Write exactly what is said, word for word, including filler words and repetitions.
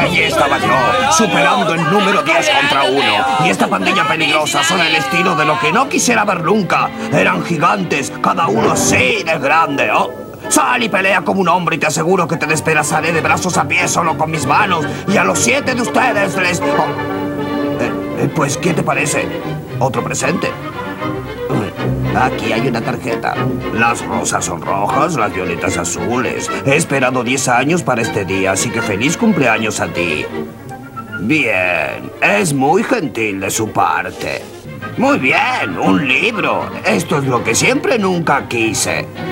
Allí estaba yo, superando el número diez contra uno. Y esta pandilla peligrosa son el estilo de lo que no quisiera ver nunca. Eran gigantes, cada uno así de grande. Oh. Sal y pelea como un hombre y te aseguro que te despedazaré de brazos a pies solo con mis manos. Y a los siete de ustedes les... Oh. Eh, eh, pues, ¿qué te parece? ¿Otro presente? Aquí hay una tarjeta. Las rosas son rojas, las violetas azules. He esperado diez años para este día, así que feliz cumpleaños a ti. Bien, es muy gentil de su parte. Muy bien, un libro. Esto es lo que siempre nunca quise.